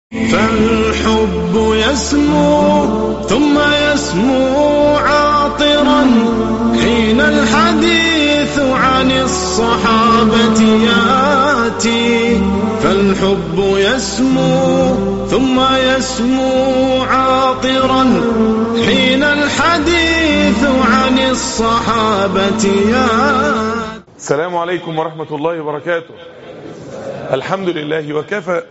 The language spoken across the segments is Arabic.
فالحب يسمو ثم يسمو عاطرا حين الحديث عن الصحابة ياتي. فالحب يسمو ثم يسمو عاطرا حين الحديث عن الصحابة ياتي. السلام عليكم ورحمة الله وبركاته. الحمد لله وكفى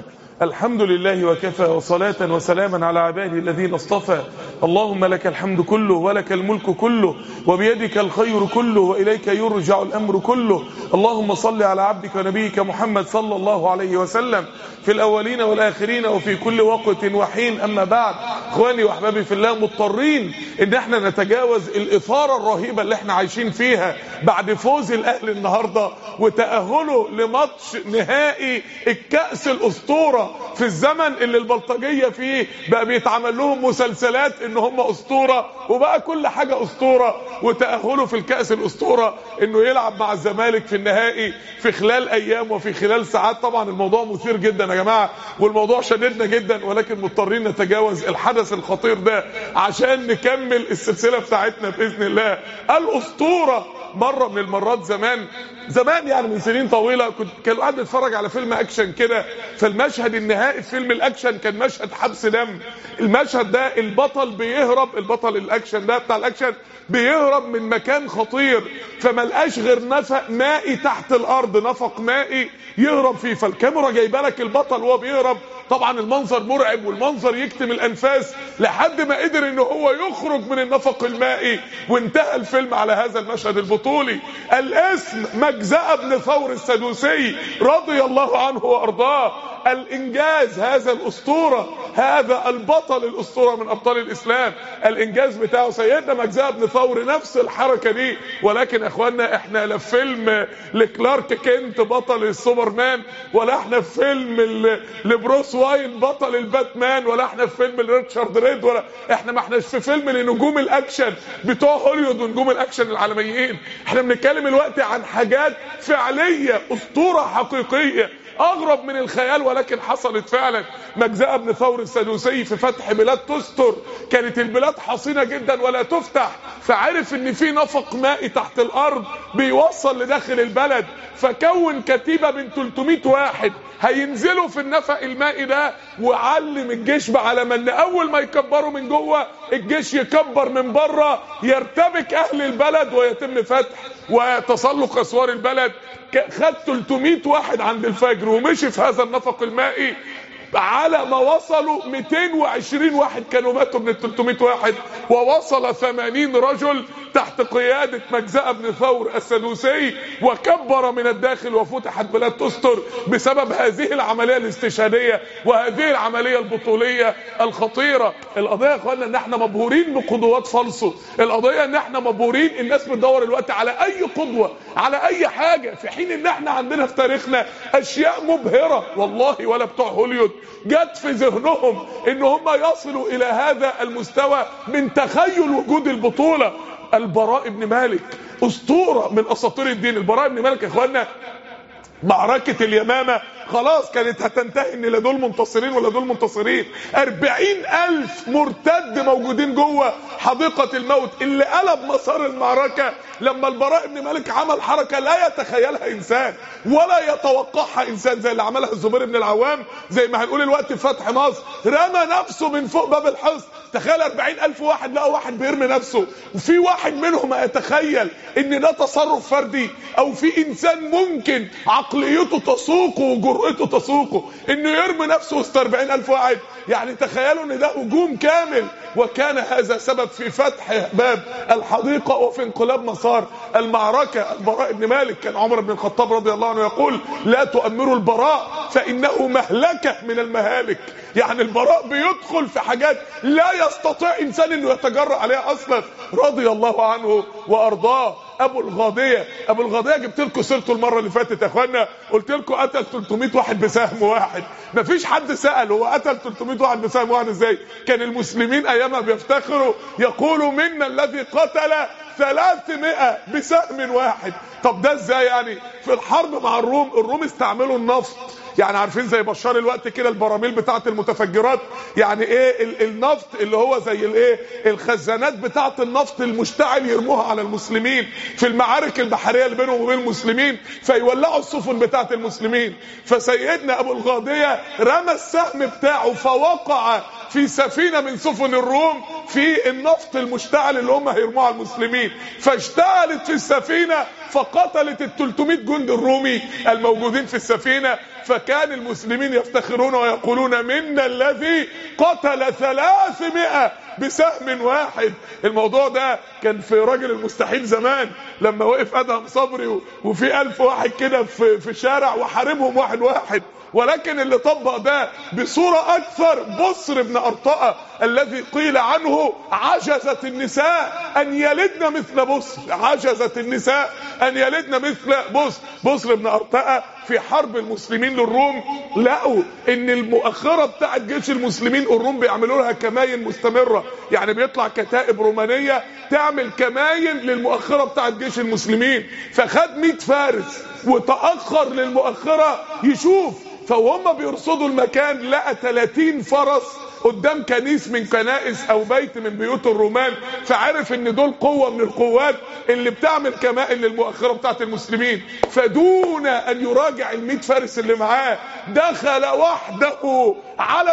الحمد لله وكفى، وصلاة وسلاما على عباده الذين اصطفى. اللهم لك الحمد كله ولك الملك كله وبيدك الخير كله وإليك يرجع الأمر كله. اللهم صل على عبدك ونبيك محمد صلى الله عليه وسلم في الأولين والآخرين وفي كل وقت وحين. أما بعد، إخواني وأحبابي في الله، مضطرين إن احنا نتجاوز الإثارة الرهيبة اللي احنا عايشين فيها بعد فوز الأهلي النهاردة وتأهله لماتش نهائي الكأس الأسطورة في الزمن اللي البلطجية فيه بقى بيتعمل لهم مسلسلات ان هم أسطورة وبقى كل حاجة أسطورة، وتأهله في الكأس الأسطورة انه يلعب مع الزمالك في النهائي في خلال ايام وفي خلال ساعات. طبعا الموضوع مثير جدا يا جماعة والموضوع شددنا جدا، ولكن مضطرين نتجاوز الحدث الخطير ده عشان نكمل السلسلة بتاعتنا بإذن الله. الأسطورة مرة من المرات زمان يعني من سنين طويلة كان قاعد بيتفرج على فيلم اكشن كده، فالمشهد النهائي في فيلم الاكشن كان مشهد حبس دم. المشهد ده البطل بيهرب، البطل الاكشن ده بتاع الاكشن بيهرب من مكان خطير، فملقاش غير نفق مائي تحت الارض، نفق مائي يهرب فيه. فالكاميرا جايبه لك البطل وهو بيهرب، طبعا المنظر مرعب والمنظر يكتم الانفاس، لحد ما قدر ان هو يخرج من النفق المائي وانتهى الفيلم على هذا المشهد البطولي. الاسم مجزأة بن ثور السدوسي رضي الله عنه وارضاه. الانجاز هذا الاسطورة، هذا البطل الاسطورة من ابطال الاسلام، الانجاز بتاعه سيدنا مجزأة بن ثور، نفس الحركة دي. ولكن اخواننا احنا لا في فيلم لكلارك كينت بطل السوبرمان، ولا احنا في فيلم لبروس واين بطل الباتمان، ولا احنا في فيلم لريتشارد ريد، ولا احنا ما احناش في فيلم لنجوم الاكشن بتوع هوليوود ونجوم الاكشن العالميين. احنا بنتكلم الوقت عن حاجات فعلية، اسطورة حقيقية اغرب من الخيال ولكن حصلت فعلا. مجزأة بن ثور السدوسي في فتح بلاد تستر، كانت البلاد حصينة جدا ولا تفتح، فعرف ان في نفق مائي تحت الارض بيوصل لداخل البلد، فكون كتيبة من 300 واحد هينزلوا في النفق المائي ده، وعلم الجيش بعلم ان اول ما يكبروا من جوه الجيش يكبر من بره، يرتبك اهل البلد ويتم فتح وتسلق اسوار البلد. خد 300 واحد عند الفجر ومشي في هذا النفق المائي، على ما وصلوا 220 واحد كانوا ماتوا من 300 واحد، ووصل 80 رجل تحت قيادة مجزأة بن ثور السدوسي، وكبر من الداخل وفتحت بلاد تستر بسبب هذه العملية الاستشهادية وهذه العملية البطولية الخطيرة. القضية يا اخوانا ان احنا مبهورين بقدوات فالصو، القضية ان احنا مبهورين، الناس بتدور الوقت على اي قدوة على اي حاجة، في حين ان احنا عندنا في تاريخنا اشياء مبهرة والله ولا بتوع هوليوود جت في ذهنهم ان هم يصلوا الى هذا المستوى من تخيل وجود البطولة. البراء بن مالك اسطورة من اساطير الدين. البراء بن مالك يا اخوانا معركة اليمامة خلاص كانت هتنتهي ان لا دول منتصرين ولا دول منتصرين، 40,000 مرتد موجودين جوه حديقة الموت اللي قلب مسار المعركة لما البراء بن مالك عمل حركة لا يتخيلها انسان ولا يتوقعها انسان، زي اللي عملها الزبير بن العوام، زي ما هنقول الوقت في فتح مصر، رمى نفسه من فوق باب الحصن. تخيل 40,000 واحد لقوا واحد بيرمي نفسه، وفي واحد منهم يتخيل ان ده تصرف فردي، او في انسان ممكن عقليته تسوقه وجرأته تسوقه انه يرمي نفسه وسط 40,000 واحد. يعني تخيلوا ان ده هجوم كامل، وكان هذا سبب في فتح باب الحديقة وفي انقلاب مسار المعركة. البراء بن مالك كان عمر بن الخطاب رضي الله عنه يقول: لا تؤمروا البراء فإنه مهلكة من المهالك. يعني البراء بيدخل في حاجات لا يستطيع انسان انه يتجرأ عليها اصلا، رضي الله عنه وارضاه. ابو الغاضية جبت لكم سيرته المره اللي فاتت يا اخوانا، قلت لكم قتل 300 واحد بسهم واحد. مفيش حد سأل هو قتل 300 واحد بسهم واحد ازاي. كان المسلمين ايامها بيفتخروا يقولوا: منا الذي قتل 300 بسهم واحد. طب ده ازاي يعني؟ في الحرب مع الروم استعملوا النفط يعني عارفين زي بشار الوقت كده البراميل بتاعه المتفجرات، يعني ايه النفط اللي هو زي الايه الخزانات بتاعه النفط المشتعل يرموها على المسلمين في المعارك البحريه اللي بينهم وبين المسلمين فيولعوا السفن بتاعه المسلمين. فسيدنا ابو الغاضيه رمى السهم بتاعه فوقع في سفينه من سفن الروم في النفط المشتعل اللي هم هيرموه على المسلمين، فاشتعلت في السفينه فقتلت ال 300 جندي الرومي الموجودين في السفينه. فكان المسلمين يفتخرون ويقولون منا الذي قتل 300 بسهم واحد. الموضوع ده كان في راجل المستحيل زمان لما وقف ادهم صبري وفي 1000 واحد كده في شارع وحاربهم واحد واحد، ولكن اللي طبق ده بصورة اكثر بصر بن ارطاء الذي قيل عنه عجزت النساء ان يلدن مثل بصر، عجزت النساء ان يلدن مثل بصر بن ارطاء. في حرب المسلمين للروم لقوا ان المؤخرة بتاعت جيش المسلمين الروم بيعملوا لها كماين مستمرة، يعني بيطلع كتائب رومانية تعمل كماين للمؤخرة بتاعت جيش المسلمين، فخد 100 فارس وتأخر للمؤخرة يشوف، فوهم بيرصدوا المكان لقى 30 فرس قدام كنيس من كنائس او بيت من بيوت الرومان، فعرف ان دول قوة من القوات اللي بتعمل كمائن للمؤخرة بتاعت المسلمين. فدون ان يراجع ال100 فارس اللي معاه دخل وحده على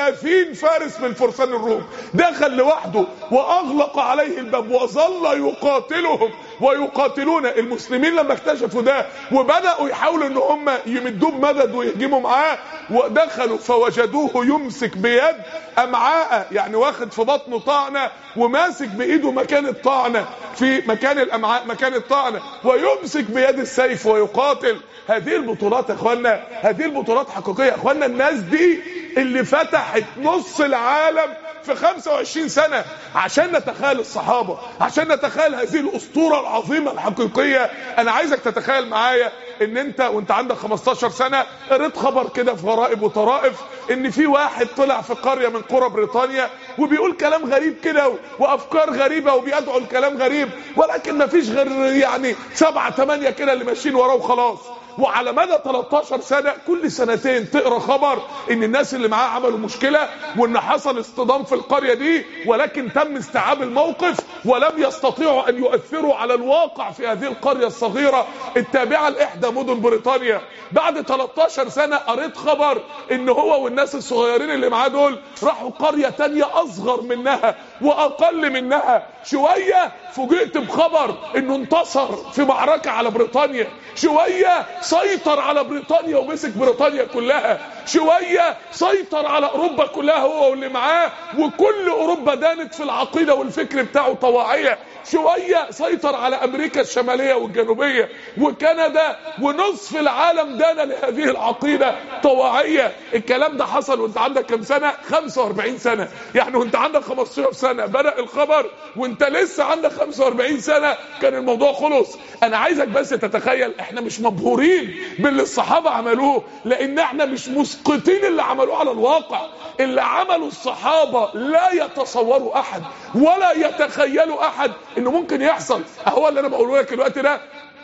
30 فارس من فرسان الروم، دخل لوحده واغلق عليه الباب وظل يقاتلهم ويقاتلون المسلمين. لما اكتشفوا ده وبدأوا يحاولوا ان هم يمدوه بمدد ويهجموا معاه، ودخلوا فوجدوه يمسك بيد امعاء، يعني واخد في بطنه طعنه وماسك بايده مكان الطعنه في مكان الامعاء مكان الطعنه، ويمسك بيد السيف ويقاتل. هذه البطولات يا اخوانا، هذه البطولات حقيقيه يا اخوانا. الناس دي اللي فتحت نص العالم في 25 سنة عشان نتخيل الصحابة، عشان نتخيل هذه الأسطورة العظيمة الحقيقية. أنا عايزك تتخيل معايا إن أنت وأنت عندك 15 سنة قريت خبر كده في غرائب وطرائف إن في واحد طلع في قرية من قرى بريطانيا وبيقول كلام غريب كده وأفكار غريبة وبيدعو الكلام غريب، ولكن ما فيش غير يعني 7 8 كده اللي ماشيين وراه وخلاص. وعلى مدى 13 سنة كل سنتين تقرأ خبر ان الناس اللي معاه عملوا مشكلة وان حصل اصطدام في القرية دي، ولكن تم استيعاب الموقف ولم يستطيعوا ان يؤثروا على الواقع في هذه القرية الصغيرة التابعة لإحدى مدن بريطانيا. بعد 13 سنة قريت خبر ان هو والناس الصغيرين اللي معاه دول راحوا قرية تانية اصغر منها واقل منها شوية، فوجئت بخبر انه انتصر في معركة على بريطانيا، شوية سيطر على بريطانيا ومسك بريطانيا كلها، شوية سيطر على اوروبا كلها هو واللي معاه، وكل اوروبا دانت في العقيدة والفكر بتاعه طواعية، شوية سيطر على امريكا الشمالية والجنوبية وكندا، ونصف العالم دان لهذه العقيدة طواعية. الكلام ده حصل وانت عندك كم سنة؟ 45 سنة. يعني وانت عندك 15 سنة بدأ الخبر وانت لسه عندك 45 سنة كان الموضوع خلص. انا عايزك بس تتخيل احنا مش مبهورين باللي الصحابة عملوه، لان احنا مش مسقطين اللي عملوه على الواقع. اللي عملوا الصحابة لا يتصوروا احد ولا يتخيلوا احد انه ممكن يحصل. اهو اللي انا بقوله لك الوقت ده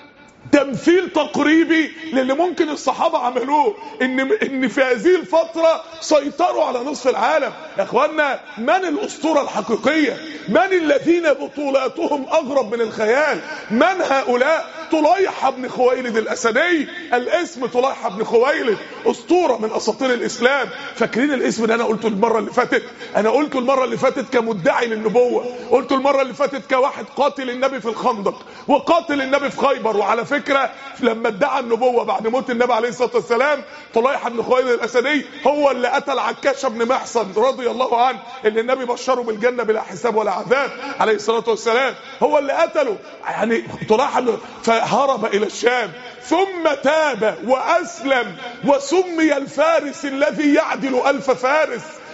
تمثيل تقريبي للي ممكن الصحابة عملوه، ان في هذه الفترة سيطروا على نصف العالم. يا اخوانا، من الاسطورة الحقيقية؟ من الذين بطولاتهم اغرب من الخيال؟ من هؤلاء؟ طليحة بن خويلد الاسدي. الاسم طليحة بن خويلد اسطورة من اساطير الاسلام. فاكرين الاسم ده؟ انا قلته المرة اللي فاتت، انا قلته المرة اللي فاتت كمدعي للنبوة، قلته المرة اللي فاتت كواحد قاتل النبي في الخندق وقاتل النبي في خيبر. وعلى فكرة لما ادعى النبوة بعد موت النبي عليه الصلاة والسلام، طليحة بن خويلد الاسدي هو اللي قتل عكاشة بن محصن رضي الله عنه اللي النبي بشره بالجنة بلا حساب ولا عذاب عليه الصلاة والسلام، هو اللي قتله. يعني طليحة فهرب الى الشام ثم تاب واسلم وسمي الفارس الذي يعدل 1000 فارس.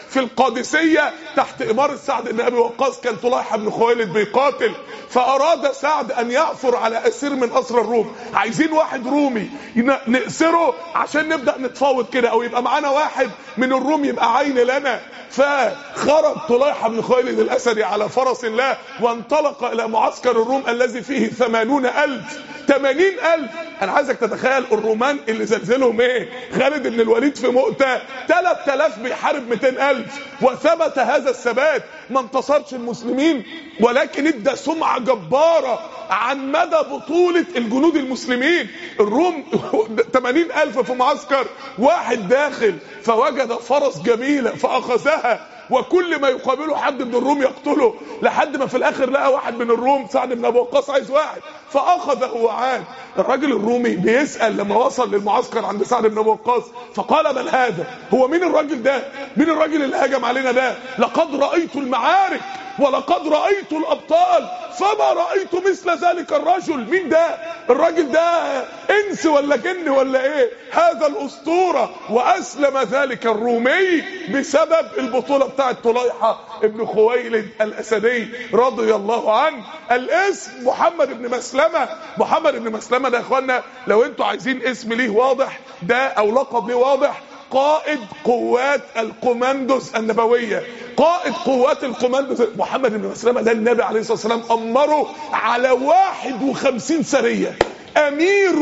في القادسية تحت إمارة سعد بن أبي وقاص كان طليحة بن خويلد بيقاتل، فأراد سعد أن يعثر على أسير من أسرى الروم. عايزين واحد رومي نأسره عشان نبدأ نتفاوض كده، أو يبقى معانا واحد من الروم يبقى عين لنا. فخرج طليحة بن خويلد الأسدي على فرس الله وانطلق إلى معسكر الروم الذي فيه 80,000. 80,000. أنا عايزك تتخيل الرومان اللي زلزلهم إيه؟ خالد بن الوليد في مؤتة 3000 بيحارب 200,000. وثبت هذا الثبات، ما انتصرش المسلمين ولكن ادى سمعة جبارة عن مدى بطولة الجنود المسلمين. الروم 80,000 في معسكر واحد داخل، فوجد فرس جميلة فأخذها، وكل ما يقابله حد من الروم يقتله، لحد ما في الاخر لقى واحد من الروم سعد بن ابي وقاص عايز واحد فاخذه وعاد. الراجل الرومي بيسأل لما وصل للمعسكر عند سعد بن ابي وقاص، فقال من هذا؟ هو مين الراجل ده؟ مين الراجل اللي هجم علينا ده؟ لقد رأيت المعارك ولقد رأيت الأبطال فما رأيت مثل ذلك الرجل. مين ده؟ الراجل ده انس ولا جن ولا ايه؟ هذا الأسطورة. وأسلم ذلك الرومي بسبب البطولة بتاعت طليحة ابن خويلد الأسدي رضي الله عنه. الاسم محمد بن مسلمة. محمد بن مسلمة ده يا اخوانا لو انتوا عايزين اسم ليه واضح ده او لقب ليه واضح، قائد قوات القماندوس النبوية. قائد قوات القماندوس محمد بن مسلمة ده النبي عليه الصلاة والسلام أمره على 51 سرية. امير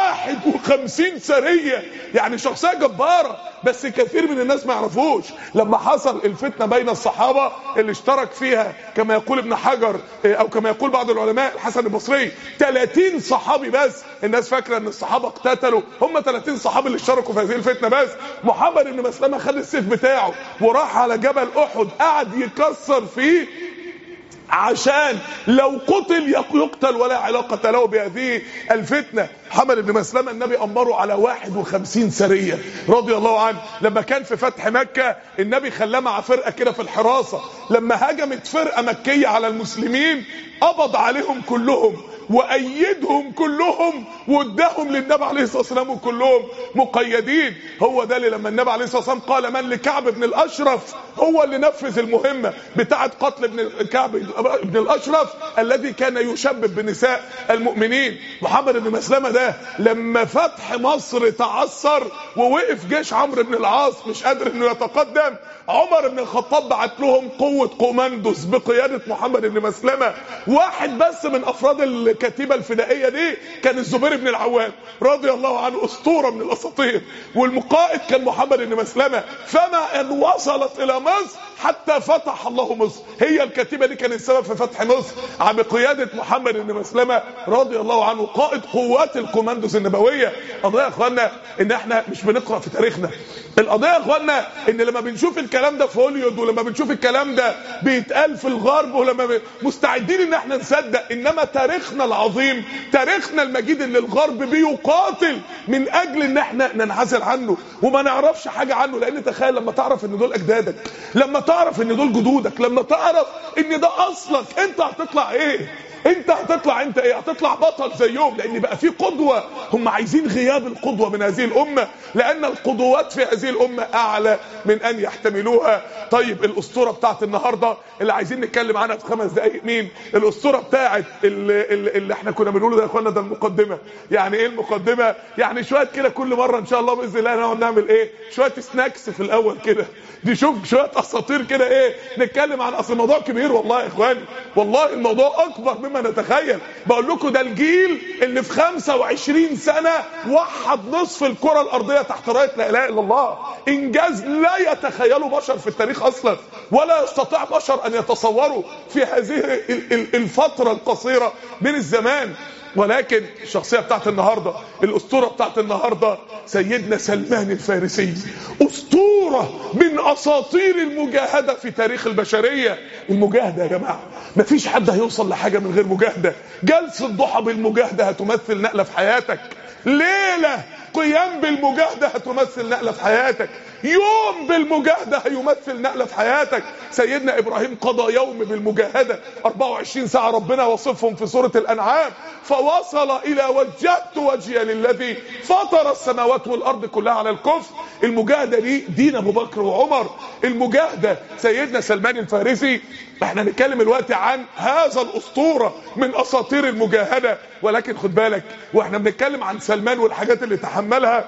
51 سرية، يعني شخصية جبارة. بس كثير من الناس ما يعرفوش لما حصل الفتنة بين الصحابة اللي اشترك فيها كما يقول ابن حجر او كما يقول بعض العلماء الحسن البصري 30 صحابي بس. الناس فاكرة ان الصحابة اقتتلوا، هم 30 صحابي اللي اشتركوا في هذه الفتنة بس. محمد بن مسلمة خد السيف بتاعه وراح على جبل احد قعد يكسر فيه عشان لو قتل يقتل ولا علاقة له بهذه الفتنة. محمد بن مسلمة النبي أمره على 51 سرية رضي الله عنه. لما كان في فتح مكة النبي خلاه مع فرقة كده في الحراسة، لما هجمت فرقة مكية على المسلمين قبض عليهم كلهم وأيدهم كلهم واداهم للنبي عليه الصلاة والسلام وكلهم مقيدين. هو ده اللي لما النبي عليه الصلاة والسلام قال من لكعب بن الأشرف، هو اللي نفذ المهمة بتاعة قتل ابن كعب بن الأشرف الذي كان يشبب بنساء المؤمنين. محمد بن مسلمة ده لما فتح مصر تعثر ووقف جيش عمرو بن العاص مش قادر انه يتقدم، عمر بن الخطاب بعت لهم قوة قوماندوس بقيادة محمد بن مسلمة. واحد بس من افراد الكتيبة الفدائية دي كان الزبير بن العوام رضي الله عنه، اسطورة من الاساطير، والمقائد كان محمد بن مسلمة. فما ان وصلت الى مصر حتى فتح الله مصر. هي الكتيبة دي كانت السبب في فتح مصر بقيادة محمد بن مسلمة رضي الله عنه، قائد قوات القوماندوس النبوية. القضية يا اخوانا ان احنا مش بنقرأ في تاريخنا. القضية يا اخوانا ان لما بنشوف الكلام ده في هوليود ولما بنشوف الكلام ده بيتقال في الغرب ولما مستعدين ان احنا نصدق، انما تاريخنا العظيم تاريخنا المجيد اللي الغرب بيقاتل من اجل ان احنا ننعزل عنه وما نعرفش حاجة عنه. لان تخيل لما تعرف ان دول اجدادك، لما تعرف ان دول جدودك، لما تعرف ان ده اصلك، انت هتطلع ايه؟ انت هتطلع انت ايه؟ هتطلع بطل زيهم، لان بقى في قدوة. هم عايزين غياب القدوة من هذه الامة، لان القدوات في هذه الامة اعلى من ان يحتملوها. طيب الاسطورة بتاعت النهاردة اللي عايزين نتكلم عنها في 5 دقايق مين؟ الاسطورة بتاعت اللي احنا كنا بنقوله ده يا اخوانا، ده المقدمة. يعني ايه المقدمة؟ يعني شوية كده كل مرة ان شاء الله باذن الله نقعد نعمل ايه؟ شوية سناكس في الاول كده، نشوف شوية اساطير كده ايه نتكلم عن. اصل الموضوع كبير والله يا اخواني، والله الموضوع اكبر مما نتخيل. بقول لكم ده الجيل اللي في 25 سنة وحد نصف الكرة الارضية تحت راية لا اله الا الله. انجاز لا يتخيله بشر في التاريخ اصلا، ولا يستطيع بشر ان يتصوروا في هذه الفترة القصيرة من الزمان. ولكن الشخصية بتاعت النهاردة، الاسطورة بتاعت النهاردة سيدنا سلمان الفارسي، اسطورة من اساطير المجاهدة في تاريخ البشرية. المجاهدة يا جماعة مفيش حد هيوصل لحاجة من غير مجاهدة. جلسة ضحى بالمجاهدة هتمثل نقلة في حياتك، ليلة قيام بالمجاهدة هتمثل نقلة في حياتك. يوم بالمجاهدة هيمثل نقلة في حياتك. سيدنا إبراهيم قضى يوم بالمجاهدة، 24 ساعة ربنا وصفهم في سورة الأنعام، فوصل إلى وجهت وجهي للذي فطر السماوات والأرض كلها على الكفر. المجاهدة دي دين أبو بكر وعمر. المجاهدة سيدنا سلمان الفارسي. احنا نتكلم الوقت عن هذا الأسطورة من أساطير المجاهدة، ولكن خد بالك واحنا بنتكلم عن سلمان والحاجات اللي تحملها،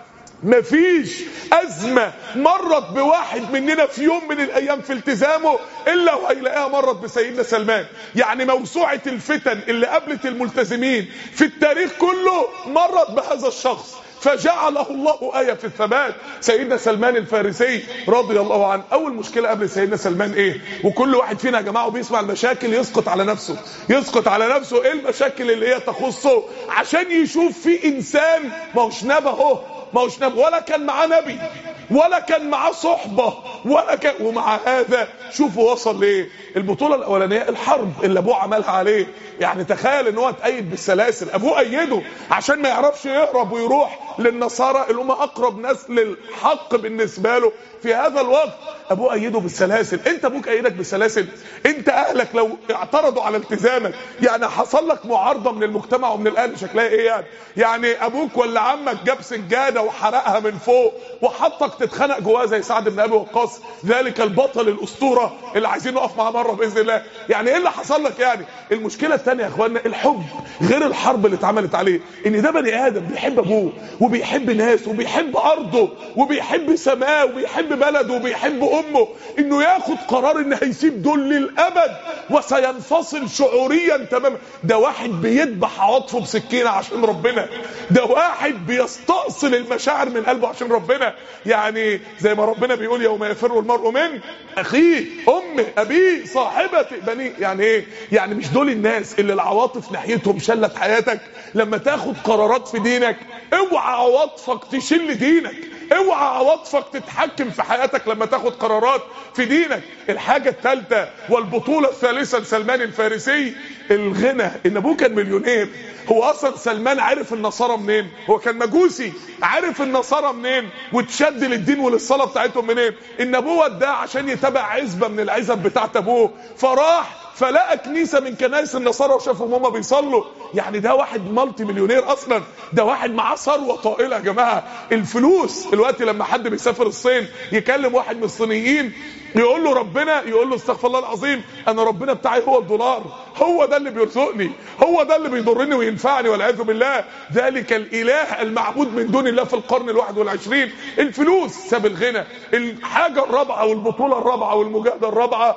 مفيش أزمة مرت بواحد مننا في يوم من الأيام في التزامه إلا وهيلاقيها مرت بسيدنا سلمان. يعني موسوعة الفتن اللي قابلت الملتزمين في التاريخ كله مرت بهذا الشخص، فجعله الله آية في الثبات. سيدنا سلمان الفارسي رضي الله عنه. أول مشكلة قبل سيدنا سلمان إيه؟ وكل واحد فينا يا جماعة بيسمع المشاكل يسقط على نفسه، يسقط على نفسه إيه المشاكل اللي هي تخصه، عشان يشوف في إنسان ما هوش نبهه، ما هوش نبي، ولا كان معاه نبي، ولا كان معاه صحبة، ولا كان، ومع هذا شوفوا وصل ليه. البطولة الأولانية الحرب اللي أبوه عملها عليه. يعني تخيل إن هو اتأيد بالسلاسل، أبوه أيده عشان ما يعرفش يهرب ويروح للنصارى اللي هم أقرب ناس للحق بالنسبة له في هذا الوقت. أبوه أيده بالسلاسل. أنت أبوك أيدك بالسلاسل؟ أنت أهلك لو اعترضوا على التزامك يعني حصل لك معارضة من المجتمع ومن الأهل شكلها إيه يعني أبوك ولا عمك جاب سجادة وحرقها من فوق وحطك تتخنق جواها زي سعد بن أبي وقاص، ذلك البطل الأسطورة اللي عايزين نقف معاه مرة بإذن الله. يعني إيه اللي حصل لك يعني؟ المشكلة الثانية يا إخواننا الحب، غير الحرب اللي اتعملت عليه. إن ده بني آدم بيحب أبوه وبيحب ناس وبيحب أرضه وبيحب سماه وبيحب بلده وبيحب أمه، إنه ياخد قرار إنه هيسيب دول للأبد وسينفصل شعوريا تماما. ده واحد بيذبح عواطفه بسكينة عشان ربنا، ده واحد بيستأصل المشاعر من قلبه عشان ربنا. يعني زي ما ربنا بيقول يوم يفر المرء من أخيه أمه أبيه صاحبته بنيه. يعني إيه؟ يعني مش دول الناس اللي العواطف ناحيتهم شلت حياتك. لما تاخد قرارات في دينك اوعى عواطفك تشل دينك، اوعى عواطفك تتحكم في حياتك لما تاخد قرارات في دينك. الحاجة الثالثة والبطولة الثالثة لسلمان الفارسي الغنى. ان ابوه كان مليونير. هو اصلا سلمان عرف النصارى منين؟ هو كان مجوسي، عرف النصارى منين وتشد للدين وللصلاة بتاعتهم منين؟ ان ابوه وداه عشان يتابع عزبة من العزب بتاعت ابوه، فراح فلقى كنيسة من كنائس النصارى وشافهم هما بيصلوا. يعني ده واحد مالتي مليونير اصلا، ده واحد معاه ثروة طائلة يا جماعة. الفلوس الوقت لما حد بيسافر الصين يكلم واحد من الصينيين يقول له ربنا، يقول له استغفر الله العظيم انا ربنا بتاعي هو الدولار، هو ده اللي بيرزقني، هو ده اللي بيضرني وينفعني والعياذ بالله. ذلك الاله المعبود من دون الله في القرن ال21 الفلوس. ساب الغنى. الحاجة الرابعة والبطولة الرابعة والمجاهدة الرابعة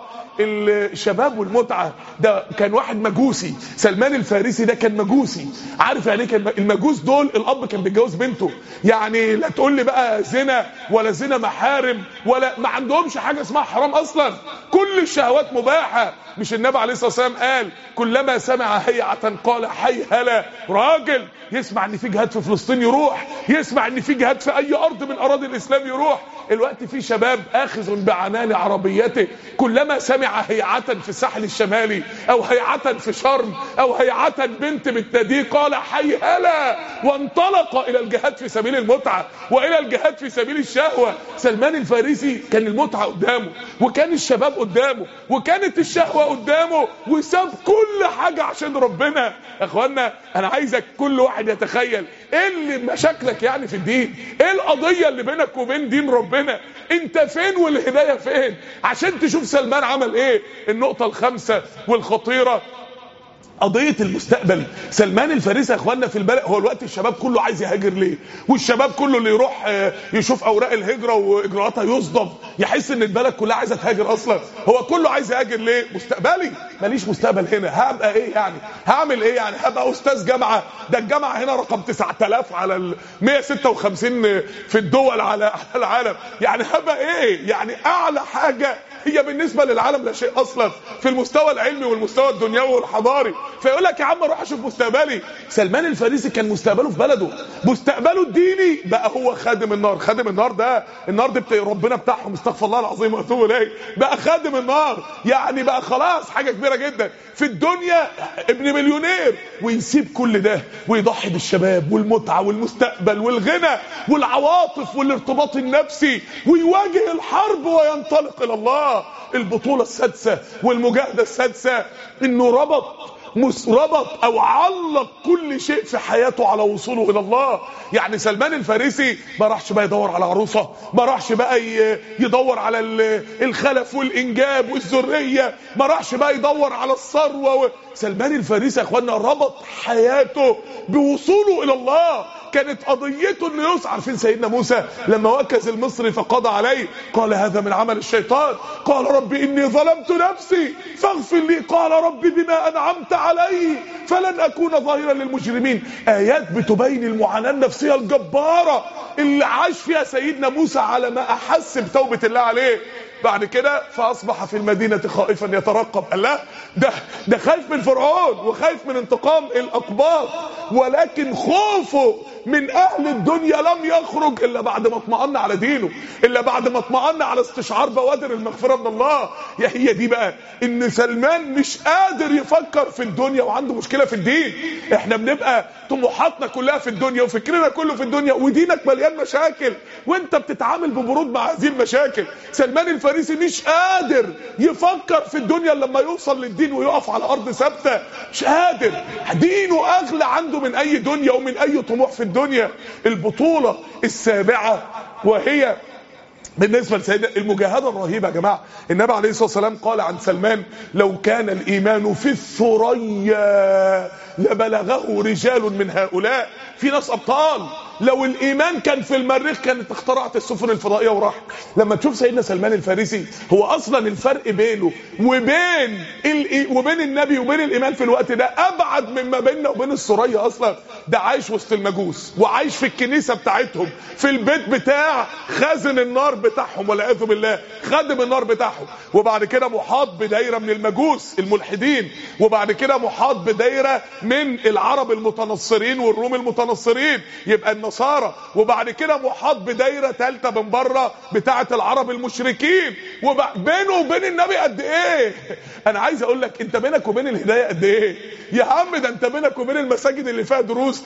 الشباب والمتعة. ده كان واحد مجوسي. سلمان الفارسي ده كان مجوسي. عارف يعني ايه كان المجوس دول؟ الاب كان بيتجوز بنته. يعني لا تقول لي بقى زنا ولا زنا محارم ولا ما عندهمش حاجة اسمها حرام اصلا، كل الشهوات مباحة. مش النبي عليه الصلاة والسلام قال كلما سمع هيعة قال حي هلا؟ راجل يسمع ان في جهاد في فلسطين يروح، يسمع ان في جهاد في اي ارض من اراضي الاسلام يروح. الوقت في شباب اخذ بعنان عربيته كلما سمع هيعة في الساحل الشمالي او هيعة في شرم او هيعة بنت بالتدي قال حي هلا، وانطلق الى الجهاد في سبيل المتعة والى الجهاد في سبيل الشهوة. سلمان الفارسي كان المتعة قدامه وكان الشباب قدامه وكانت الشهوة قدامه وساب كل حاجة عشان ربنا. يا اخوانا انا عايزك كل واحد يتخيل ايه اللي مشاكلك يعني في الدين، ايه القضية اللي بينك وبين دين ربنا، انت فين والهداية فين، عشان تشوف سلمان عمل ايه. النقطة الخامسة والخطيرة قضية المستقبل. سلمان الفارسي يا اخوانا في البلد، هو الوقت الشباب كله عايز يهاجر ليه؟ والشباب كله اللي يروح يشوف اوراق الهجرة واجراءاتها يصدم يحس ان البلد كلها عايزة تهاجر اصلا. هو كله عايز يهاجر ليه؟ مستقبلي ماليش مستقبل هنا، هبقى ايه يعني؟ هعمل ايه يعني؟ هبقى استاذ جامعة، ده الجامعة هنا رقم 9000 على 156 في الدول على العالم. يعني هبقى ايه يعني؟ اعلى حاجة هي بالنسبة للعالم لا شيء اصلا في المستوى العلمي والمستوى الدنيوي والحضاري. فيقول لك يا عم اروح اشوف مستقبلي. سلمان الفارسي كان مستقبله في بلده، مستقبله الديني بقى هو خادم النار. خادم النار ده النار دي ربنا بتاعهم، استغفر الله العظيم واتوب اليه، بقى خادم النار. يعني بقى خلاص حاجه كبيره جدا في الدنيا، ابن مليونير، ويسيب كل ده ويضحي بالشباب والمتعه والمستقبل والغنى والعواطف والارتباط النفسي، ويواجه الحرب وينطلق الى الله. البطوله السادسه والمجاهده السادسه انه ربط او علق كل شيء في حياته على وصوله الى الله. يعني سلمان الفارسي ما راحش بقى يدور على عروسه، ما راحش بقى يدور على الخلف والانجاب والذريه، ما راحش بقى يدور على الثروه. سلمان الفارسي يا اخوانا ربط حياته بوصوله الى الله. كانت قضيته انه يوسع. عارفين سيدنا موسى لما وكز المصري فقضى عليه قال هذا من عمل الشيطان، قال رب اني ظلمت نفسي فاغفر لي، قال رب بما انعمت علي فلن اكون ظاهرا للمجرمين. ايات بتبين المعاناه النفسيه الجباره اللي عاش فيها سيدنا موسى على ما احس بتوبه الله عليه. بعد كده فاصبح في المدينه خائفا يترقب. الله، ده خايف من فرعون وخايف من انتقام الاقباط، ولكن خوفه من اهل الدنيا لم يخرج الا بعد ما اطمأن على دينه، الا بعد ما اطمأن على استشعار بوادر المغفره من الله. هي دي بقى ان سلمان مش قادر يفكر في الدنيا وعنده مشكله في الدين. احنا بنبقى طموحاتنا كلها في الدنيا وفكرنا كله في الدنيا، ودينك مليان مشاكل وانت بتتعامل ببرود مع هذه المشاكل. سلمان الفارسي مش قادر يفكر في الدنيا لما يوصل للدين ويقف على ارض ثابته، مش قادر. دينه اغلى عنده من اي دنيا ومن اي طموح في الدنيا. البطوله السابعه وهي بالنسبه لسيدنا المجاهده الرهيبه. يا جماعه النبي عليه الصلاه والسلام قال عن سلمان لو كان الايمان في الثريا لبلغه رجال من هؤلاء. في ناس ابطال لو الايمان كان في المريخ كانت اخترعت السفن الفضائيه وراحت. لما تشوف سيدنا سلمان الفارسي هو اصلا الفرق بينه وبين النبي وبين الايمان في الوقت ده ابعد مما بيننا وبين الثريا. اصلا ده عايش وسط المجوس وعايش في الكنيسه بتاعتهم، في البيت بتاع خازن النار بتاعهم والعياذ بالله، خادم النار بتاعهم، وبعد كده محاط بدايره من المجوس الملحدين، وبعد كده محاط بدايره من العرب المتنصرين والروم المتنصرين يبقى النصارى، وبعد كده محاط بدايره ثالثه من بره بتاعه العرب المشركين. وبينه وبين النبي قد ايه؟ انا عايز اقول لك انت بينك وبين الهدايه قد ايه يا عم؟ ده انت بينك وبين المساجد اللي فيها دروس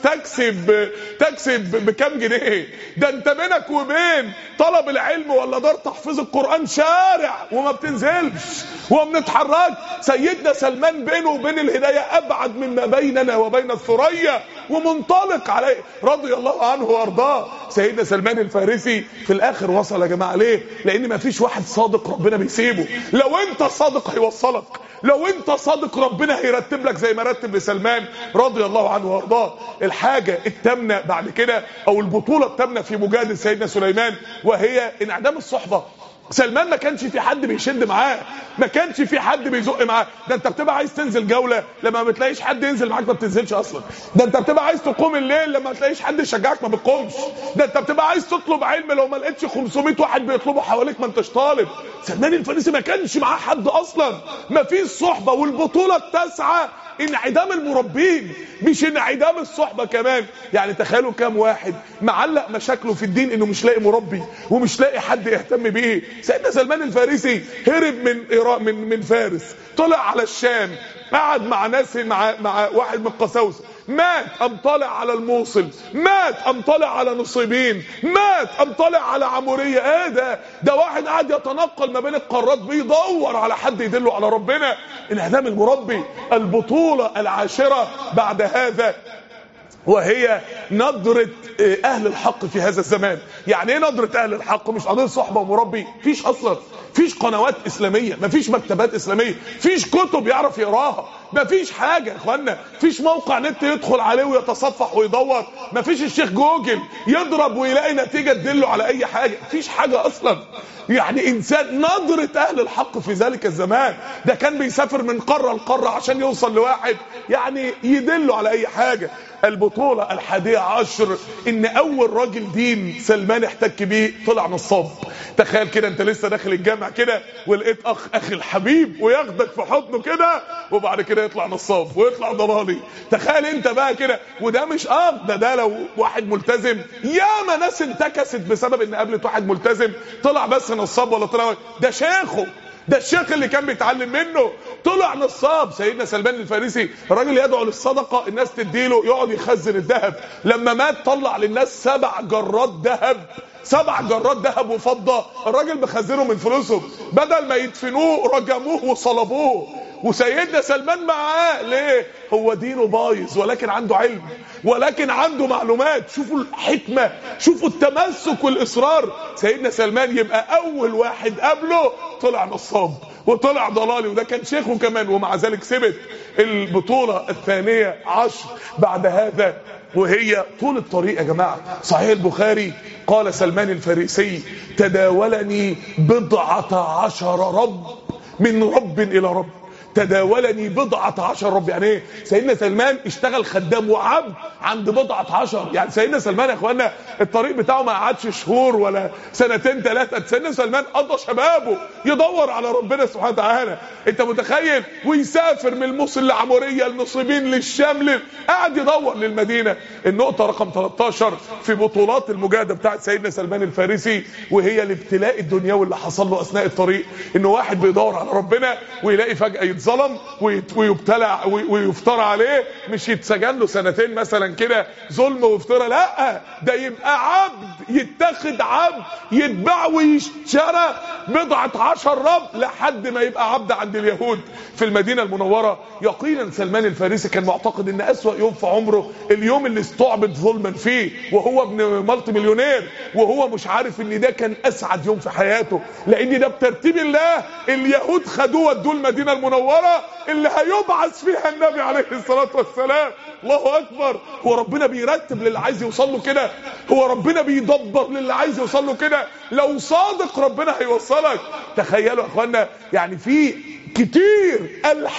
تكسب بكام جنيه. ده انت بينك وبين طلب العلم ولا دار تحفيظ القرآن شارع وما بتنزلش وما بنتحرك. سيدنا سلمان بينه وبين الهداية أبعد مما بيننا وبين الثريا ومنطلق عليه رضي الله عنه وارضاه. سيدنا سلمان الفارسي في الآخر وصل يا جماعة. ليه؟ لأن ما فيش واحد صادق ربنا بيسيبه. لو انت صادق هيوصلك، لو انت صادق ربنا هيرتب لك زي ما رتب لسلمان رضي الله عنه وارضاه. الحاجة التامنة بعد كده او البطولة التامنة في مجاهدة سيدنا سليمان وهي انعدام الصحبة. سلمان ما كانش في حد بيشد معاه، ما كانش في حد بيزق معاه. ده انت بتبقى عايز تنزل جولة لما ما بتلاقيش حد ينزل معاك ما بتنزلش اصلا. ده انت بتبقى عايز تقوم الليل لما ما تلاقيش حد يشجعك ما بتقومش. ده انت بتبقى عايز تطلب علم لو ما لقيتش 500 واحد بيطلبوا حواليك ما انتش طالب. سلمان الفارسي ما كانش معاه حد اصلا، ما فيش صحبة. والبطولة التاسعة انعدام المربين، مش انعدام الصحبة كمان. يعني تخيلوا كام واحد معلق مشاكله في الدين انه مش لاقي مربي ومش لاقي حد يهتم بيه. سيدنا سلمان الفارسي هرب من فارس، طلع على الشام، قعد مع ناس مع واحد من القساوسة، مات، قام طالع على الموصل، مات، قام طالع على نصيبين، مات، قام طالع على عمورية. ايه ده واحد قاعد يتنقل ما بين القارات بيدور على حد يدله على ربنا. انعدام المربي. البطولة العاشرة بعد هذا وهي نظرة اهل الحق في هذا الزمان. يعني ايه نظرة اهل الحق؟ مش قضية صحبة ومربي، فيش اصلا، فيش قنوات اسلامية، مفيش مكتبات اسلامية، فيش كتب يعرف يقراها، مفيش حاجة يا اخوانا، فيش موقع نت يدخل عليه ويتصفح ويدور، مفيش الشيخ جوجل يضرب ويلاقي نتيجة تدله على اي حاجة، مفيش حاجة اصلا. يعني انسان نظرة اهل الحق في ذلك الزمان ده كان بيسافر من قارة لقارة عشان يوصل لواحد يعني يدله على اي حاجة. البطولة 11 ان اول راجل دين سلمان احتك بيه طلع نصاب. تخيل كده انت لسه داخل الجامع كده ولقيت اخي الحبيب وياخدك في حضنه كده، وبعد كده يطلع نصاب ويطلع ضلالي. تخيل انت بقى كده. وده مش ده لو واحد ملتزم. ياما ناس انتكست بسبب ان قابلت واحد ملتزم طلع بس نصاب ولا طلع ده شيخه، ده الشيخ اللي كان بيتعلم منه طلع نصاب. سيدنا سلمان الفارسي راجل يدعو للصدقه، الناس تديله يقعد يخزن الذهب. لما مات طلع للناس 7 جرات ذهب، 7 جرات ذهب وفضه. الراجل مخزنه من فلوسهم، بدل ما يدفنوه رجموه وصلبوه. وسيدنا سلمان معاه ليه؟ هو دينه بايظ ولكن عنده علم، ولكن عنده معلومات. شوفوا الحكمة، شوفوا التمسك والإصرار. سيدنا سلمان يبقى أول واحد قبله طلع نصاب وطلع ضلالي، وده كان شيخه كمان، ومع ذلك سبت البطولة 12 بعد هذا. وهي طول الطريق يا جماعة. صحيح البخاري قال سلمان الفارسي: تداولني 14 رب، من رب إلى رب. تداولني 14 رب. يعني ايه؟ سيدنا سلمان اشتغل خدام وعبد عند 14. يعني سيدنا سلمان يا اخوانا الطريق بتاعه ما قعدش شهور ولا 2 3 سيدنا سلمان قضى شبابه يدور على ربنا سبحانه وتعالى. انت متخيل؟ ويسافر من الموصل لعمورية لنصيبين للشام، قاعد يدور للمدينة. النقطة رقم 13 في بطولات المجاهدة بتاعت سيدنا سلمان الفارسي، وهي الابتلاء الدنيوي اللي حصل له اثناء الطريق. انه واحد بيدور على ربنا ويلاقي فجأة ظلم ويبتلع ويفترى عليه. مش يتسجن له 2 مثلا كده ظلم وافتراء، لا، ده يبقى عبد، يتاخد عبد، يتباع ويشترى 14 رب لحد ما يبقى عبد عند اليهود في المدينة المنورة. يقينا سلمان الفارسي كان معتقد ان اسوأ يوم في عمره اليوم اللي استعبد ظلما فيه، وهو ابن مالتي مليونير، وهو مش عارف ان ده كان اسعد يوم في حياته، لان ده بترتيب الله اليهود خدوه ودوه المدينة المنورة اللي هيبعث فيها النبي عليه الصلاة والسلام. الله اكبر. هو ربنا بيرتب للي عايز يوصل له كده؟ هو ربنا بيدبر للي عايز يوصل له كده؟ لو صادق ربنا هيوصلك. تخيلوا يا اخوانا، يعني في كتير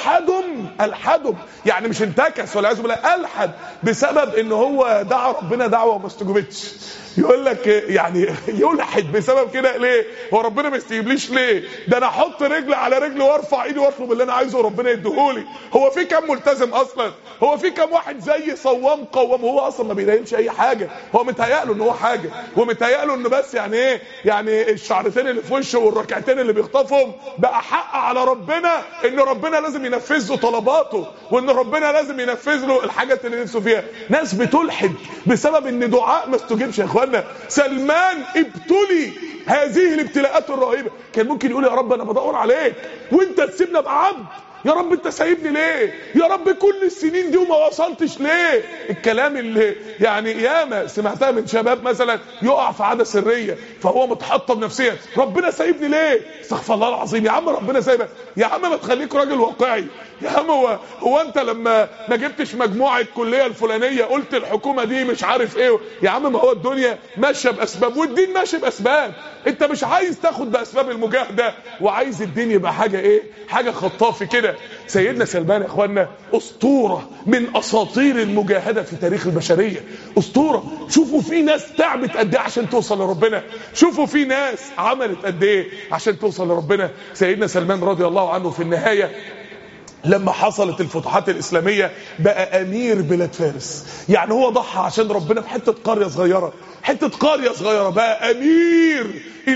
الحدم يعني مش انتكس ولا عايز بالله، الحد بسبب ان هو دعا ربنا دعوه وما استجابتش. يقول لك يعني يلحد بسبب كده. ليه؟ هو ربنا ما يستجيبليش ليه؟ ده انا احط رجل على رجل وارفع ايدي واطلب اللي انا عايزه وربنا يديهولي. هو في كام ملتزم اصلا؟ هو في كام واحد زي صوام قوام هو اصلا ما بيلاقيش اي حاجه؟ هو متهيأله ان هو حاجه، ومتهيأله ان بس يعني ايه، يعني الشعرتين اللي في وشه والركعتين اللي بيخطفهم بقى حق على ربنا، ان ربنا لازم ينفذ له طلباته، وان ربنا لازم ينفذ له الحاجات اللي نفسه فيها. ناس بتلحد بسبب ان دعاء ما استجيبش يا اخوانا. سلمان ابتلي هذه الابتلاءات الرهيبه. كان ممكن يقول: يا رب انا بدور عليك وانت تسيبنا بعبد، يا رب انت سايبني ليه؟ يا رب كل السنين دي وما وصلتش ليه؟ الكلام اللي يعني ياما سمعتها من شباب مثلا يقع في عاده سريه فهو متحطم نفسيا: ربنا سايبني ليه؟ استغفر الله العظيم. يا عم ربنا سايبك، يا عم ما تخليك راجل واقعي. يا عم هو انت لما ما جبتش مجموعه الكليه الفلانيه قلت الحكومه دي مش عارف ايه؟ يا عم ما هو الدنيا ماشيه باسباب والدين ماشي باسباب. انت مش عايز تاخد باسباب المجاهده وعايز الدين يبقى حاجه ايه؟ حاجه خطافي كده. سيدنا سلمان يا اخوانا اسطوره من اساطير المجاهده في تاريخ البشريه، اسطوره. شوفوا في ناس تعبت قد ايه عشان توصل لربنا، شوفوا في ناس عملت قد ايه عشان توصل لربنا. سيدنا سلمان رضي الله عنه في النهايه لما حصلت الفتوحات الإسلامية بقى أمير بلاد فارس. يعني هو ضحى عشان ربنا في حتة قرية صغيرة، حتة قرية صغيرة، بقى أمير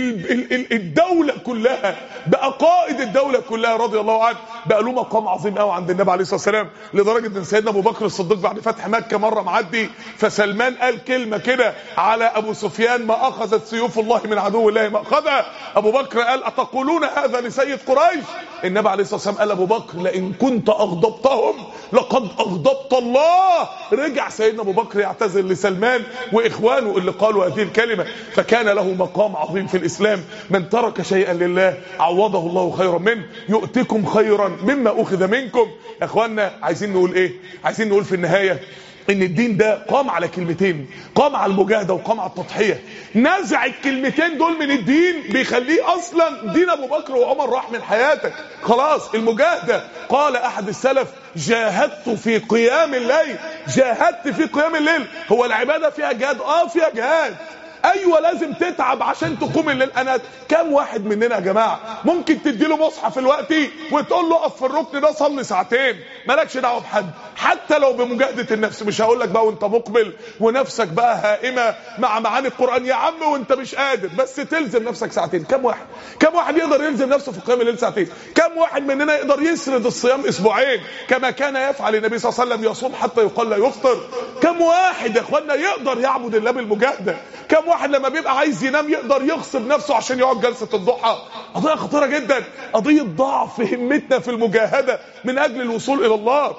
الدولة كلها، بقى قائد الدولة كلها رضي الله عنه. بقى له مقام عظيم قوي عند النبي عليه الصلاة والسلام، لدرجة ان سيدنا ابو بكر الصديق بعد فتح مكة مرة معدي فسلمان قال كلمة كده على ابو سفيان: ما اخذت سيوف الله من عدو الله ما اخذها. ابو بكر قال: اتقولون هذا لسيد قريش؟ النبي عليه الصلاة والسلام قال: ابو بكر لئن كنت اغضبتهم لقد اغضبت الله. رجع سيدنا ابو بكر يعتذر لسلمان واخوانه اللي قالوا هذه الكلمة، فكان له مقام عظيم في الاسلام. من ترك شيئا لله عوضه الله خيرا منه، يؤتكم خيرا مما اخذ منكم. يا اخوانا عايزين نقول ايه؟ عايزين نقول في النهاية ان الدين ده قام على كلمتين، قام على المجاهده وقام على التضحيه. نزع الكلمتين دول من الدين بيخليه اصلا دين ابو بكر وعمر راح من حياتك خلاص. المجاهده، قال احد السلف: جاهدت في قيام الليل. جاهدت في قيام الليل. هو العباده فيها جهاد؟ فيها جهاد. ايوه لازم تتعب عشان تقوم الليل. انا كم واحد مننا يا جماعه ممكن تديله مصحف الوقتي وتقول له اقف في الركن ده صلي ساعتين، مالكش دعوه بحد، حتى لو بمجاهده النفس. مش هقول لك بقى وانت مقبل ونفسك بقى هائمه مع معاني القران يا عم وانت مش قادر، بس تلزم نفسك ساعتين. كم واحد يقدر يلزم نفسه في قيام الليل ساعتين؟ كم واحد مننا يقدر يسرد الصيام اسبوعين كما كان يفعل النبي صلى الله عليه وسلم، يصوم حتى يقال لا يفطر؟ كم واحد يا اخوانا يقدر يعبد الله بالمجاهده؟ كم واحد لما بيبقى عايز ينام يقدر يغصب نفسه عشان يقعد جلسه الضحى؟ قضيه خطيره جدا، قضيه ضعف همتنا في المجاهده من اجل الوصول الى الله.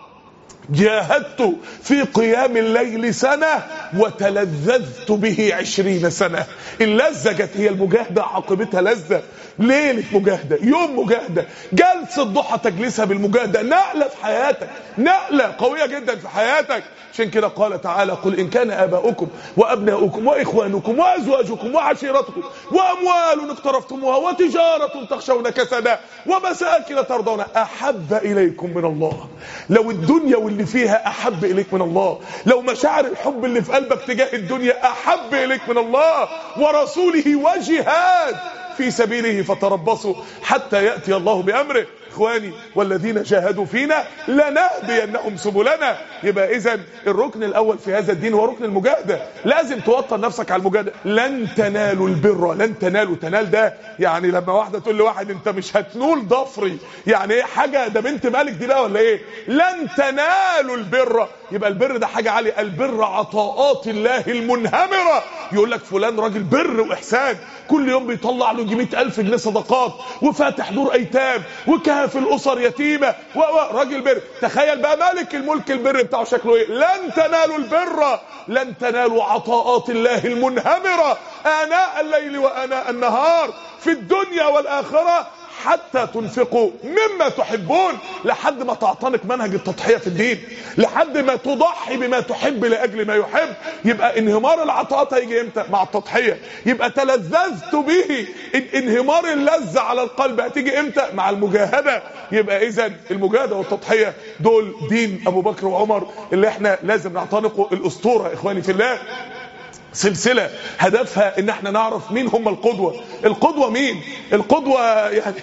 جاهدت في قيام الليل سنة وتلذذت به 20 سنة. اللذة جت، هي المجاهدة عاقبتها لذة. ليلة مجاهدة، يوم مجاهدة، جلسة ضحى تجلسها بالمجاهدة، نقلة في حياتك، نقلة قوية جدا في حياتك. عشان كده قال تعالى: قل إن كان آباؤكم وأبناؤكم وإخوانكم وأزواجكم وعشيرتكم وأموال اقترفتموها وتجارة تخشون كسادها ومساكن ترضونها أحب إليكم من الله. لو الدنيا واللي فيها أحب إليك من الله، لو مشاعر الحب اللي في قلبك تجاه الدنيا أحب إليك من الله ورسوله وجهاد في سبيله فتربصوا حتى يأتي الله بأمره. إخواني والذين جاهدوا فينا لنهدينهم سبلنا. يبقى إذن الركن الأول في هذا الدين هو ركن المجاهدة. لازم توطن نفسك على المجاهدة. لن تنالوا البر، لن تنالوا، تنال ده يعني لما واحدة تقول لواحد أنت مش هتنول ضفري، يعني إيه حاجة ده بنت مالك دي بقى ولا إيه؟ لن تنالوا البر، يبقى البر ده حاجة عالية. البر عطاءات الله المنهمرة. يقول لك فلان راجل بر وإحسان، كل يوم بيطلع له 100,000 جنيه صدقات وفاتح دور أيتام وكافل الأسر يتيمة راجل بر. تخيل بقى مالك الملك البر بتاعه شكله إيه؟ لن تنالوا البر، لن تنالوا عطاءات الله المنهمرة آناء الليل وآناء النهار في الدنيا والآخرة حتى تنفقوا مما تحبون. لحد ما تعتنق منهج التضحية في الدين، لحد ما تضحي بما تحب لأجل ما يحب. يبقى انهمار العطاءات هيجي امتى؟ مع التضحية. يبقى تلذذت به، انهمار اللذة على القلب هتيجي امتى؟ مع المجاهدة. يبقى اذا المجاهدة والتضحية دول دين ابو بكر وعمر اللي احنا لازم نعتنقه. الاسطورة اخواني في الله سلسلة هدفها ان احنا نعرف مين هم القدوة. القدوة مين؟ القدوة يعني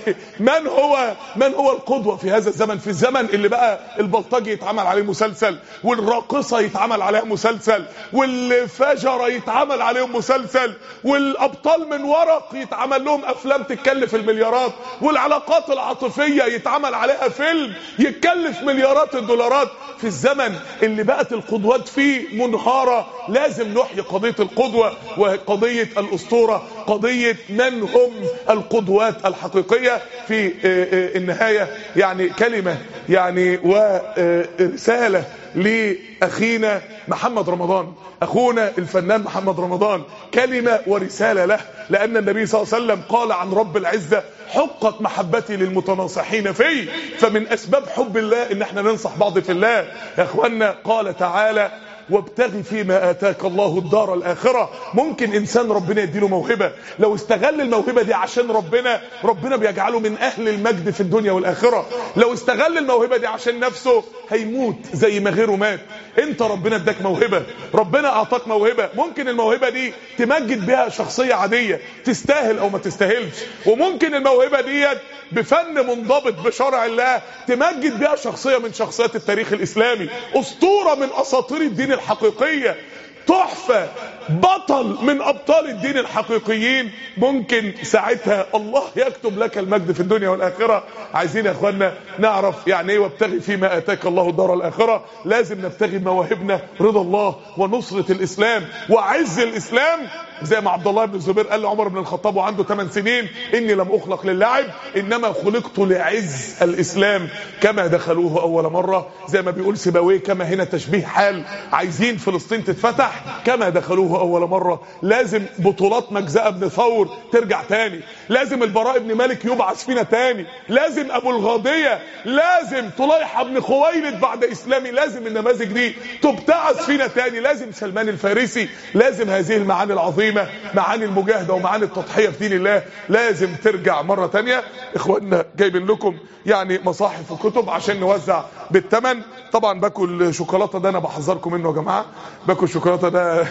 من هو القدوة في هذا الزمن؟ في الزمن اللي بقى البلطجي يتعمل عليه مسلسل، والراقصة يتعمل عليها مسلسل، والفجرة يتعمل عليهم مسلسل، والابطال من ورق يتعمل لهم افلام تتكلف المليارات، والعلاقات العاطفية يتعمل عليها فيلم يتكلف مليارات الدولارات. في الزمن اللي بقت القدوات فيه منهارة لازم نحيي قضية القدوة وقضية الأسطورة، قضية من هم القدوات الحقيقية. في النهاية يعني كلمة يعني ورسالة لأخينا محمد رمضان، أخونا الفنان محمد رمضان، كلمة ورسالة له. لأن النبي صلى الله عليه وسلم قال عن رب العزة: حقت محبتي للمتناصحين فيه. فمن أسباب حب الله إن احنا ننصح بعض في الله يا أخوانا. قال تعالى: وابتغي فيما آتاك الله الدار الآخرة. ممكن إنسان ربنا يديله موهبة، لو استغل الموهبة دي عشان ربنا بيجعله من أهل المجد في الدنيا والآخرة. لو استغل الموهبة دي عشان نفسه هيموت زي ما غيره مات. انت ربنا اداك موهبة، ربنا أعطاك موهبة، ممكن الموهبة دي تمجد بها شخصية عادية تستاهل أو ما تستاهلش، وممكن الموهبة دي بفن منضبط بشرع الله تمجد بها شخصية من شخصيات التاريخ الإسلامي، أسطورة من أساطير الدين الحقيقية، تحفة، بطل من أبطال الدين الحقيقيين. ممكن ساعتها الله يكتب لك المجد في الدنيا والآخرة. عايزين يا أخوانا نعرف يعني ايه وابتغي فيما آتاك الله الدار الآخرة. لازم نبتغي مواهبنا رضا الله ونصرة الإسلام وعز الإسلام. زي ما عبد الله بن الزبير قال لعمر بن الخطاب وعنده 8 سنين: اني لم اخلق للعب انما خلقت لعز الاسلام كما دخلوه اول مره. زي ما بيقول سيبويه: كما هنا تشبيه حال، عايزين فلسطين تتفتح كما دخلوه اول مره. لازم بطولات مجزأة بن ثور ترجع تاني، لازم البراء بن مالك يبعث فينا تاني، لازم ابو الغاضية، لازم طليحة بن خويلد بعد اسلامي، لازم النماذج دي تبتعث فينا تاني، لازم سلمان الفارسي، لازم هذه المعاني العظيمة، معاني المجاهدة ومعاني التضحية في دين الله لازم ترجع مرة تانية. اخواننا جايبين لكم يعني مصاحف وكتب عشان نوزع بالثمن. طبعا باكل الشوكولاته ده انا بحذركم منه يا جماعه، باكل الشوكولاته ده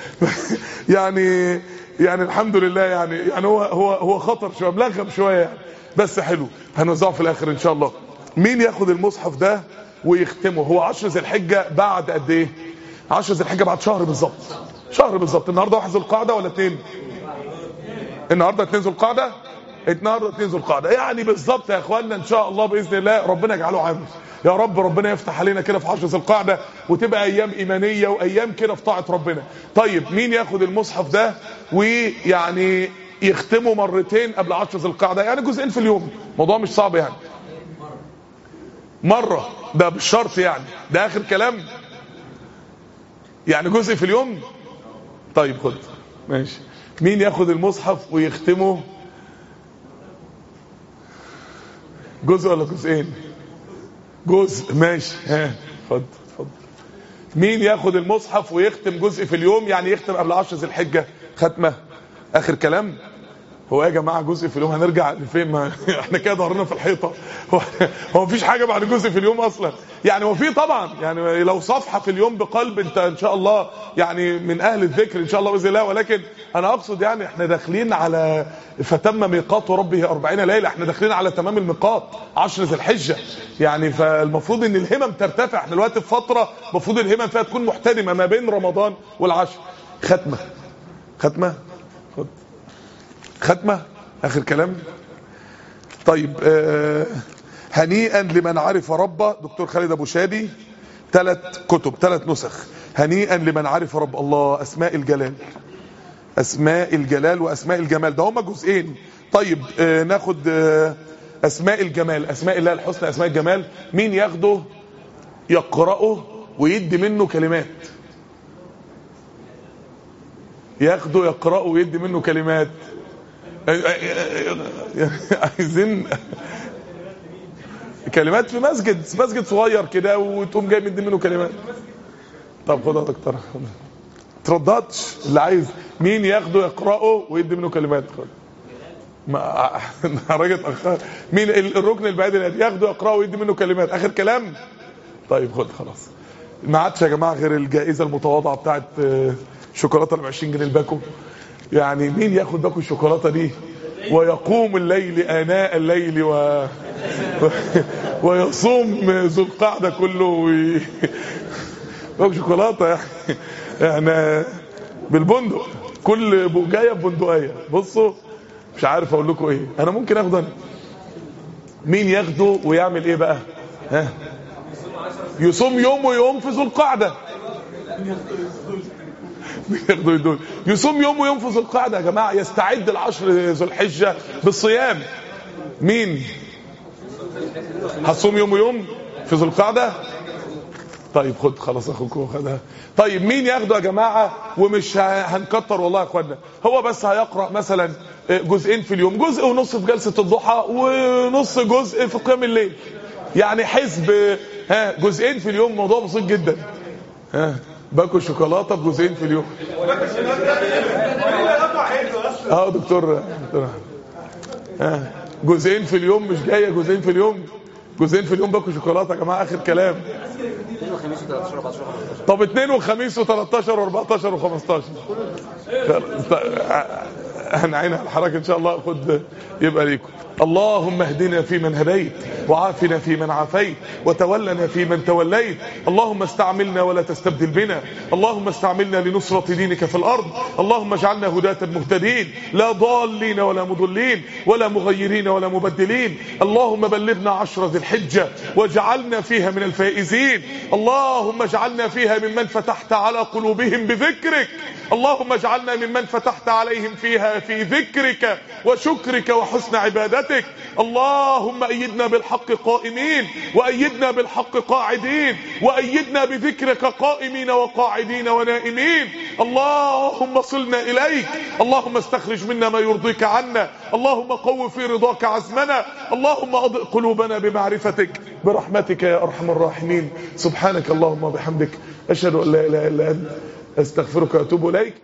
يعني الحمد لله، يعني هو خطر شويه، ملغم شويه يعني، بس حلو. هنوزعه في الاخر ان شاء الله. مين ياخد المصحف ده ويختمه؟ هو 10 ذي الحجه بعد قد ايه؟ 10 ذي الحجه بعد شهر بالظبط، شهر بالظبط. النهارده 1 ذو القعده ولا 2؟ النهارده 2 ذو القعده، النهارده 2 ذو القعده، يعني بالظبط يا اخواننا. ان شاء الله باذن الله ربنا يجعله عامل يا رب، ربنا يفتح علينا كده في 10 ذو القعده وتبقى ايام ايمانيه وايام كده في طاعه ربنا. طيب مين ياخد المصحف ده ويعني يختمه مرتين قبل 10 ذو القعده، يعني جزئين في اليوم، موضوع مش صعب يعني. مره ده بالشرط يعني، ده اخر كلام يعني، جزء في اليوم. طيب خد ماشي. مين ياخد المصحف ويختمه جزء ولا جزئين؟ جزء ماشي. ها اتفضل اتفضل. مين ياخد المصحف ويختم جزء في اليوم، يعني يختم قبل 10 ذي الحجه ختمه؟ اخر كلام. هو يا جماعه جزء في اليوم هنرجع لفين؟ ما احنا كده ظهرنا في الحيطه. هو مفيش حاجه بعد جزء في اليوم اصلا يعني. هو في طبعا يعني لو صفحه في اليوم بقلب انت ان شاء الله يعني من اهل الذكر ان شاء الله باذن الله، ولكن انا اقصد يعني احنا داخلين على فتم ميقات ربه 40 ليله، احنا داخلين على تمام الميقات 10 ذي الحجه يعني. فالمفروض ان الهمم ترتفع، احنا دلوقتي في فتره المفروض الهمم فيها تكون محتدمه ما بين رمضان والعشر. ختمه ختمه خد ختمه اخر كلام. طيب هنيئا لمن عرف ربه، دكتور خالد ابو شادي، 3 كتب 3 نسخ. هنيئا لمن عرف رب الله، اسماء الجلال، اسماء الجلال واسماء الجمال، ده هما جزئين. طيب ناخد اسماء الجمال، اسماء الله الحسنى، اسماء الجمال. مين ياخده يقرأه ويدي منه كلمات؟ ياخده يقرأه ويدي منه كلمات. عايزين كلمات في مسجد صغير كده وتقوم جاي مدي منه كلمات. طب خدها يا دكتور، ترددش اللي عايز. مين ياخده يقرأه ويدي منه كلمات؟ خد ما راجل اخر. مين الركن البعيد اللي ياخده يقرأه ويدي منه كلمات؟ اخر كلام. طيب خد خلاص. ما عادش يا جماعه غير الجائزه المتواضعه بتاعت شوكولاته ب 20 جنيه الباكو. يعني مين ياخد باكو الشوكولاته دي ويقوم الليل آناء الليل ويصوم ذو القعده كله باكو شوكولاته يعني بالبندق، كل بوجايه ببندقيه. بصوا مش عارف اقول لكم ايه، انا ممكن اخده انا. مين ياخده ويعمل ايه بقى؟ ها، يصوم يوم ويوم في ذو القعده. ياخدوا يدول يصوم يوم ويوم في ذو القعده يا جماعه، يستعد العشر ذو الحجه بالصيام. مين هتصوم يوم ويوم في ذو القعده؟ طيب خد خلاص اخوكم خدها. طيب مين ياخده يا جماعه ومش هنكتر والله يا اخوانا، هو بس هيقرا مثلا جزئين في اليوم، جزء ونص في جلسه الضحى ونص جزء في قيام الليل، يعني حزب جزئين في اليوم، موضوع بسيط جدا. باكل شوكولاته بجزئين في اليوم. دكتور جزئين في اليوم، مش جايه جزئين في اليوم، جزئين في اليوم باكل شوكولاته يا جماعه. اخر كلام. طب 2 وخميس و13 و14 و15 هنعين على الحركه ان شاء الله. خد يبقى ليكم. اللهم اهدنا فيمن هديت وعافنا فيمن عافيت، وتولنا فيمن توليت. اللهم استعملنا ولا تستبدل بنا، اللهم استعملنا لنصرة دينك في الأرض. اللهم اجعلنا هداة مهتدين، لا ضالين ولا مضلين ولا مغيرين ولا مبدلين. اللهم بلغنا 10 ذي الحجة واجعلنا فيها من الفائزين. اللهم اجعلنا فيها ممن فتحت على قلوبهم بذكرك. اللهم اجعلنا ممن فتحت عليهم فيها في ذكرك وشكرك وحسن عبادتك. اللهم أيدنا بالحق قائمين، وأيدنا بالحق قاعدين، وأيدنا بذكرك قائمين وقاعدين ونائمين. اللهم صلنا إليك. اللهم استخرج منا ما يرضيك عنا. اللهم قو في رضاك عزمنا. اللهم أضئ قلوبنا بمعرفتك برحمتك يا أرحم الراحمين. سبحانك اللهم وبحمدك، أشهد أن لا إله إلا أنت، أستغفرك وأتوب إليك.